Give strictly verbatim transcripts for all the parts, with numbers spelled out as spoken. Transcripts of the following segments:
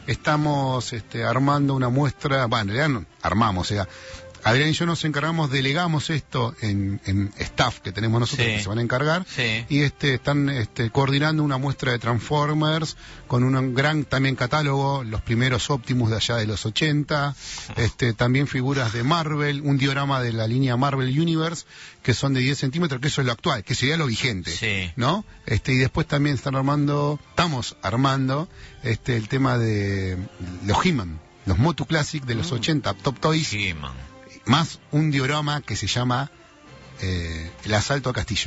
estamos este, armando una muestra, bueno, en realidad no, armamos, o sea, Adrián y yo nos encargamos, delegamos esto en, en staff que tenemos nosotros, sí, que se van a encargar, sí, y este están este, coordinando una muestra de Transformers con un gran también catálogo, los primeros Optimus de allá de los ochenta, este, también figuras de Marvel, un diorama de la línea Marvel Universe, que son de diez centímetros, que eso es lo actual, que sería lo vigente, sí, ¿no? Este, y después también están armando, estamos armando este, el tema de los He-Man, los Motu Classic de los mm. ochenta, Top Toys. He-Man. Más un diorama que se llama eh, El asalto a Castillo.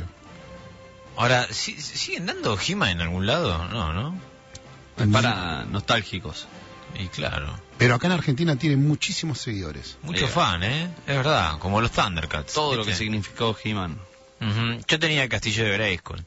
Ahora, ¿sí, ¿siguen dando He-Man en algún lado? No, ¿no? Es para nostálgicos. Y claro. Pero acá en Argentina tiene muchísimos seguidores. Mucho eh, fan, ¿eh? Es verdad, como los Thundercats. Todo ¿viste? lo que significó He-Man. Uh-huh. Yo tenía el castillo de Grayskull.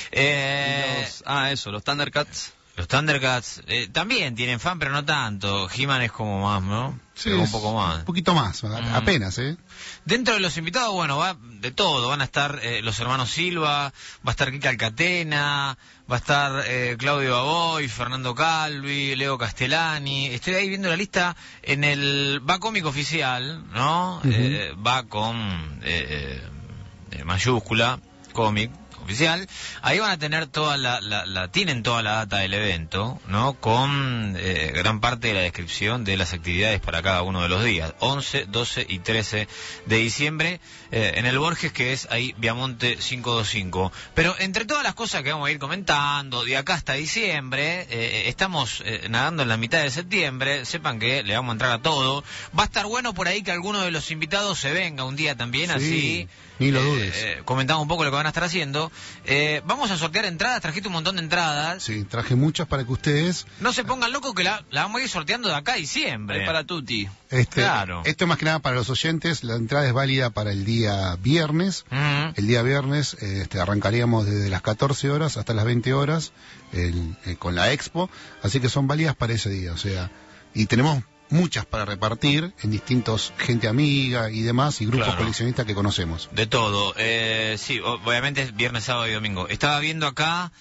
Eh... Los, ah, eso, los Thundercats. Los Thundercats eh, también tienen fan, pero no tanto. He-Man es como más, ¿no? Sí, un poco más. Un poquito más, uh-huh. apenas, ¿eh? Dentro de los invitados, bueno, va de todo. Van a estar eh, los hermanos Silva, va a estar Kika Alcatena, va a estar eh, Claudio Baboy, Fernando Calvi, Leo Castellani. Estoy ahí viendo la lista en el Va Cómic Oficial, ¿no? Uh-huh. eh, va con eh, eh, mayúscula, cómic oficial. Ahí van a tener toda la, la, la tienen toda la data del evento, ¿no? Con eh, gran parte de la descripción de las actividades para cada uno de los días, once, doce y trece de diciembre, eh, en el Borges, que es ahí Viamonte quinientos veinticinco. Pero entre todas las cosas que vamos a ir comentando, de acá hasta diciembre, eh, estamos eh, nadando en la mitad de septiembre, sepan que le vamos a entrar a todo. Va a estar bueno por ahí que alguno de los invitados se venga un día también, sí, así... Ni lo dudes. Eh, eh, comentamos un poco lo que van a estar haciendo. Eh, vamos a sortear entradas, trajiste un montón de entradas. Sí, traje muchas para que ustedes... No se pongan locos que la, la vamos a ir sorteando de acá a diciembre. Es para Tutti. Este, claro. Esto más que nada para los oyentes, la entrada es válida para el día viernes. Uh-huh. El día viernes este, arrancaríamos desde las catorce horas hasta las veinte horas el, el, con la expo, así que son válidas para ese día, o sea, y tenemos muchas para repartir en distintos gente amiga y demás y grupos claro. coleccionistas que conocemos. De todo, eh, sí, obviamente es viernes, sábado y domingo. Estaba viendo acá,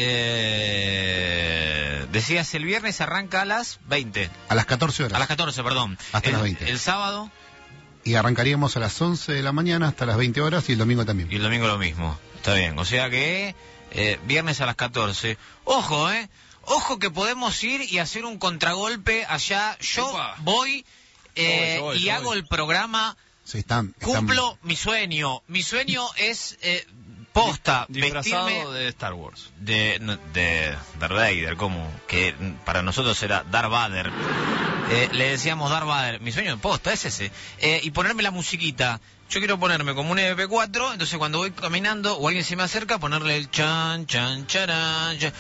eh, decías el viernes arranca a las veinte. A las catorce horas. A las catorce, perdón. Hasta el, las veinte. El sábado. Y arrancaríamos a las once de la mañana hasta las veinte horas y el domingo también. Y el domingo lo mismo, está bien. O sea que eh, viernes a las catorce. Ojo, eh. Ojo que podemos ir y hacer un contragolpe allá. Yo Opa. voy eh, voy, voy, y voy. hago el programa. Sí, están, están... Cumplo mi sueño. Mi sueño es eh, posta. Disfrazado vestirme de Star Wars. De, de Darth Vader, como que para nosotros era Darth Vader. Eh, le decíamos Darth Vader. Mi sueño de posta es ese. Eh, y ponerme la musiquita. Yo quiero ponerme como un eme pe cuatro, entonces cuando voy caminando o alguien se me acerca, ponerle el chan, chan, charán, chan.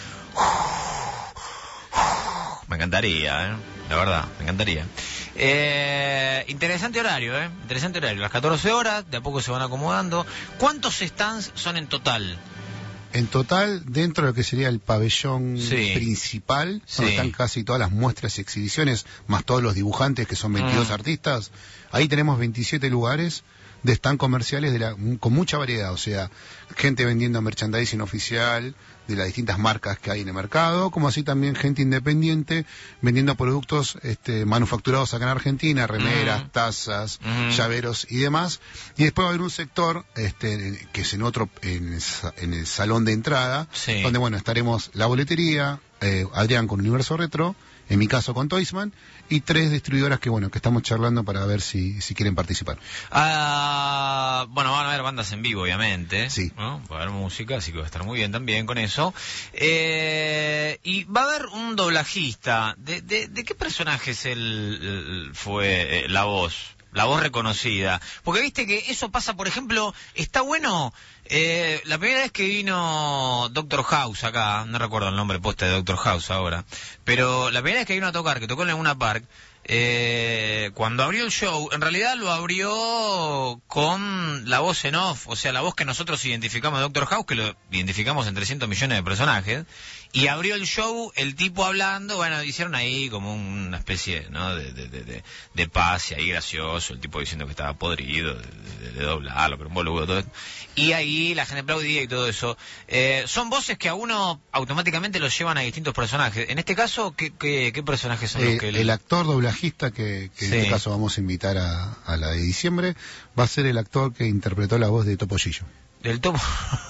Me encantaría, ¿eh? La verdad, me encantaría. Eh, interesante horario, ¿eh? Interesante horario. Las catorce horas, de a poco se van acomodando. ¿Cuántos stands son en total? En total, dentro de lo que sería el pabellón sí. principal, sí. donde están casi todas las muestras y exhibiciones, más todos los dibujantes, que son veintidós mm. artistas, ahí tenemos veintisiete lugares de stand comerciales de la, con mucha variedad, o sea, gente vendiendo merchandising oficial de las distintas marcas que hay en el mercado, como así también gente independiente vendiendo productos este, manufacturados acá en Argentina, remeras, mm. tazas, mm. llaveros y demás. Y después va a haber un sector este, que es en otro, en el, en el salón de entrada, sí. donde bueno, estaremos la boletería, eh, Adrián con Universo Retro, en mi caso con Toysman, y tres distribuidoras que bueno que estamos charlando para ver si, si quieren participar. Ah, bueno, van a haber bandas en vivo, obviamente. Sí. ¿no? Va a haber música, así que va a estar muy bien también con eso. Eh, y va a haber un doblajista. ¿De, de, de qué personaje es el, el, fue eh, la voz? La voz reconocida. Porque viste que eso pasa, por ejemplo, está bueno... Eh, la primera vez que vino Doctor House acá, no recuerdo el nombre posta de Doctor House ahora, pero la primera vez que vino a tocar, que tocó en Laguna Park, eh, cuando abrió el show, en realidad lo abrió con la voz en off, o sea, la voz que nosotros identificamos de Doctor House, que lo identificamos en trescientos millones de personajes, y abrió el show el tipo hablando, bueno, hicieron ahí como una especie, ¿no?, de, de, de, de, de pase ahí gracioso, el tipo diciendo que estaba podrido, de, de, de doblarlo, pero un boludo, todo esto. Y ahí la gente aplaudía y todo eso. Eh, son voces que a uno automáticamente los llevan a distintos personajes. En este caso, ¿qué, qué, qué personajes son Eh, los que... el actor doblajista que, que Sí. en este caso vamos a invitar a, a la de diciembre va a ser el actor que interpretó la voz de Topollillo. Del topo...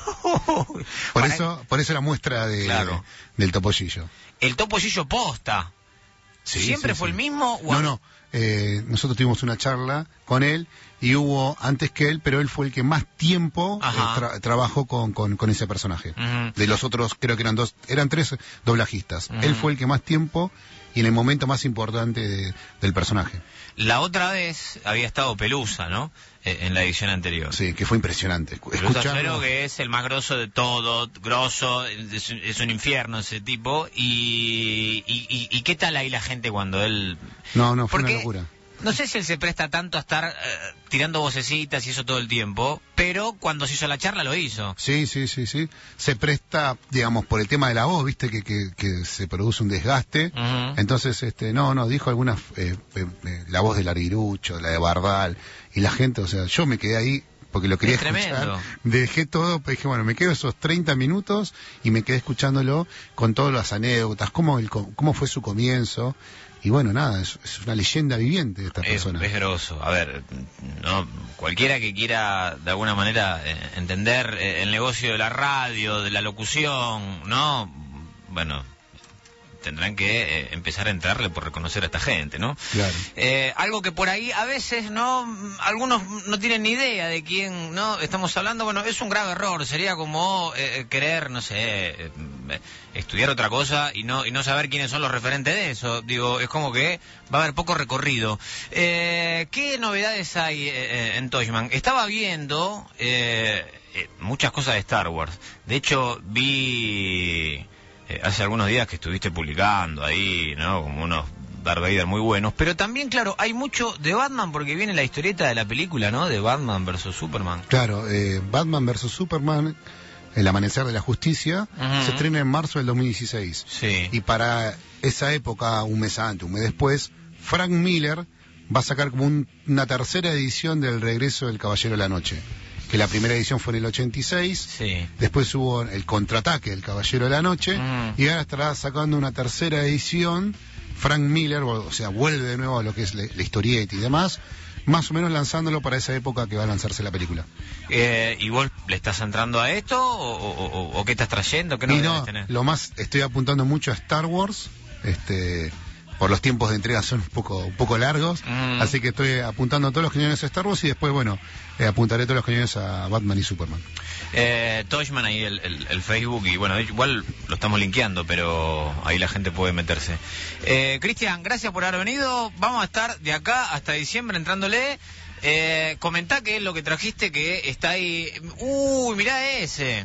Por Para- eso, por eso la muestra de, Claro. del Topollillo. El Topollillo posta. Sí, ¿Siempre sí, fue sí. el mismo? o- No, no. Eh, nosotros tuvimos una charla con él y hubo antes que él, pero él fue el que más tiempo eh, Ajá. tra- trabajó con, con, con ese personaje. Ujú. De los otros, creo que eran dos, eran tres doblajistas. Ujú. Él fue el que más tiempo y en el momento más importante de- del personaje. La otra vez había estado Pelusa, ¿no? Eh, en la edición anterior. Sí, que fue impresionante. Escu- Pelusa escucharlo- Suero, que es el más grosso de todo, grosso, es, un- es un infierno ese tipo. Y, y, y, y qué tal ahí la gente cuando él... No, no, fue Porque una locura. no sé si él se presta tanto a estar eh, tirando vocecitas y eso todo el tiempo, pero cuando se hizo la charla lo hizo. Sí, sí, sí, sí. Se presta, digamos, por el tema de la voz, viste, que, que, que se produce un desgaste. Ujú. Entonces, este, no, no, dijo algunas, eh, eh, eh, la voz del Larguirucho, la de Bardal, y la gente, o sea, yo me quedé ahí porque lo quería Es escuchar. tremendo. Dejé todo, pues dije, bueno, me quedo esos treinta minutos y me quedé escuchándolo con todas las anécdotas, cómo, el, co- cómo fue su comienzo. Y bueno, nada, es, es una leyenda viviente esta Es, persona. es grosso. A ver, no, cualquiera que quiera de alguna manera eh, entender eh, el negocio de la radio, de la locución, ¿no? Bueno, tendrán que eh, empezar a entrarle por reconocer a esta gente, ¿no? Claro. Eh, algo que por ahí a veces no, algunos no tienen ni idea de quién no estamos hablando. Bueno, es un grave error. Sería como eh, querer, no sé, eh, estudiar otra cosa y no y no saber quiénes son los referentes de eso. Digo, es como que va a haber poco recorrido. Eh, ¿Qué novedades hay eh, en Toyman? Estaba viendo eh, eh, muchas cosas de Star Wars. De hecho, vi eh, hace algunos días que estuviste publicando ahí, ¿no? Como unos Darth Vader muy buenos. Pero también, claro, hay mucho de Batman porque viene la historieta de la película, ¿no? De Batman versus Superman. Claro, eh, Batman versus Superman, El Amanecer de la Justicia, Ujú. se estrena en marzo del dos mil dieciséis. Sí. Y para esa época, un mes antes, un mes después, Frank Miller va a sacar como un- una tercera edición del Regreso del Caballero de la Noche. Que la primera edición fue en el ochenta y seis, Sí. después hubo el contraataque del Caballero de la Noche, Mm. y ahora estará sacando una tercera edición, Frank Miller, o sea, vuelve de nuevo a lo que es la, la historieta y demás, más o menos lanzándolo para esa época que va a lanzarse la película. Eh, ¿Y vos le estás entrando a esto o, o- o- o qué estás trayendo? ¿Qué Y novedades no, tenés? lo más, estoy apuntando mucho a Star Wars, este, por los tiempos de entrega son un poco, un poco largos, Mm. así que estoy apuntando a todos los cañones a Star Wars y después, bueno, eh, apuntaré todos los cañones a Batman y Superman. Eh, Toshman ahí el, el- el Facebook y bueno, igual lo estamos linkeando, pero ahí la gente puede meterse. Eh, Cristian, gracias por haber venido. Vamos a estar de acá hasta diciembre entrándole. Eh, comentá qué es lo que trajiste que está ahí. Uy, mirá ese.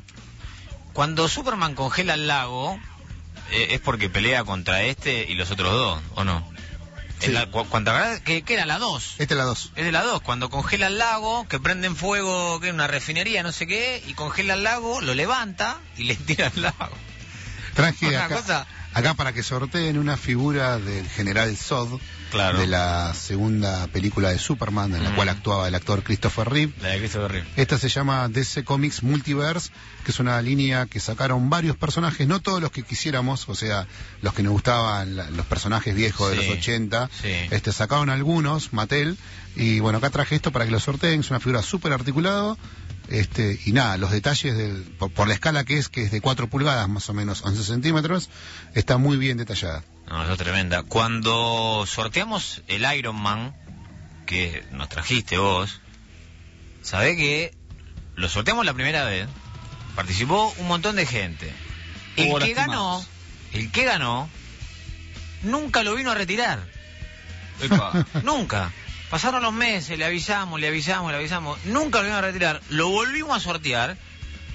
Cuando Superman congela el lago, eh, es porque pelea contra este y los otros dos, ¿o no? Sí. En la, cu- cuando, ¿qué, qué era la dos? Esta es la dos. Es de la dos, cuando congela el lago, que prenden fuego, que es una refinería, no sé qué, y congela el lago, lo levanta y le tira al lago. Traje Una acá, cosa- acá para que sorteen una figura del general Zod, Claro. de la segunda película de Superman, en la Mm. cual actuaba el actor Christopher Reeve. La de Christopher Reeve. Esta se llama D C Comics Multiverse, que es una línea que sacaron varios personajes, no todos los que quisiéramos, o sea, los que nos gustaban, la- los personajes viejos de Sí, los ochenta, sí. este, sacaron algunos, Mattel, y bueno, acá traje esto para que lo sorteen, es una figura súper articulado, este, y nada, los detalles, del, por, por la escala que es, que es de cuatro pulgadas, más o menos once centímetros, está muy bien detallada. No, eso es tremenda. Cuando sorteamos el Iron Man, que nos trajiste vos, sabés que lo sorteamos la primera vez, participó un montón de gente. El Hubo que lastimados. ganó, el que ganó, nunca lo vino a retirar. Epa. Nunca. Pasaron los meses, le avisamos, le avisamos, le avisamos. Nunca lo vino a retirar. Lo volvimos a sortear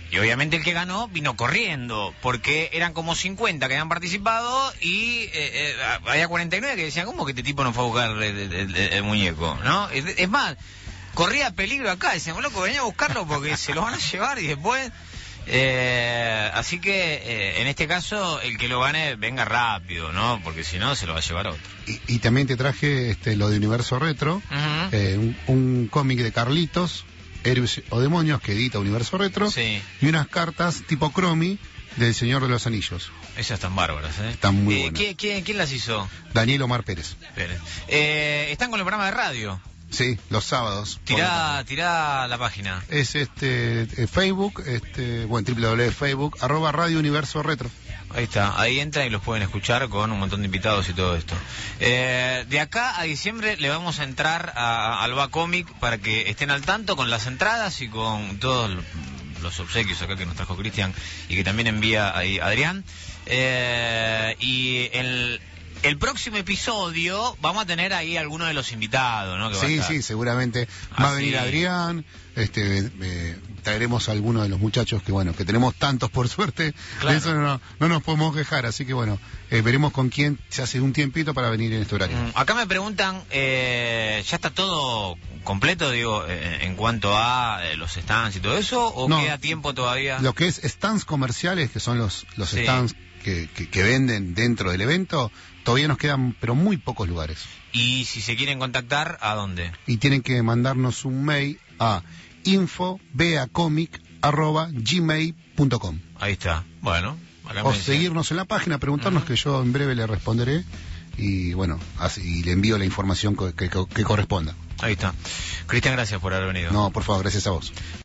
Y obviamente el que ganó vino corriendo, porque eran como cincuenta que habían participado y eh, eh, había cuarenta y nueve que decían, ¿cómo que este tipo no fue a buscar el, el- el- el muñeco? ¿No? Es, es más, corría peligro acá, decían, loco, venía a buscarlo porque se lo van a llevar y después... Eh, así que eh, en este caso el que lo gane venga rápido, ¿no? Porque si no se lo va a llevar otro. Y, y también te traje este, lo de Universo Retro, Ujú. eh, un, un cómic de Carlitos, Héroes o Demonios, que edita Universo Retro, Sí, y unas cartas tipo Cromi del Señor de los Anillos. esas están bárbaras, ¿eh? Están muy Eh, buenas. ¿quién, quién, quién las hizo? Daniel Omar Pérez. Pérez. Eh, están con el programa de radio. Sí, los sábados. Tirá, tirá la página. Es este eh, Facebook, este, bueno, doble u doble u doble u punto facebook, arroba Radio Universo Retro. Ahí está, ahí entran y los pueden escuchar con un montón de invitados y todo esto. Eh, de acá a diciembre le vamos a entrar a, al Bacomic para que estén al tanto con las entradas y con todos los obsequios acá que nos trajo Cristian y que también envía ahí Adrián. Eh, y el... El próximo episodio vamos a tener ahí algunos de los invitados, ¿no? Que va a Sí, estar. sí, seguramente va a Ah, venir sí. Adrián, este, eh, traeremos a algunos de los muchachos que, bueno, que tenemos tantos por suerte, Claro. de eso no, no nos podemos quejar, así que, bueno, eh, veremos con quién se hace un tiempito para venir en este horario. Mm, Acá me preguntan, eh, ¿ya está todo completo, digo, eh, en cuanto a eh, los stands y todo eso? ¿O No. queda tiempo todavía? Lo que es stands comerciales, que son los, los Sí. stands que, que, que venden dentro del evento, todavía nos quedan, pero muy pocos lugares. Y si se quieren contactar, ¿a dónde? Y tienen que mandarnos un mail a info beacomic arroba gmail punto com. Ahí está. Bueno, acá me O decían. seguirnos en la página, preguntarnos, Ujú. que yo en breve le responderé y bueno, así, y le envío la información co- que, que- que corresponda. Ahí está. Cristian, gracias por haber venido. No, por favor, gracias a vos.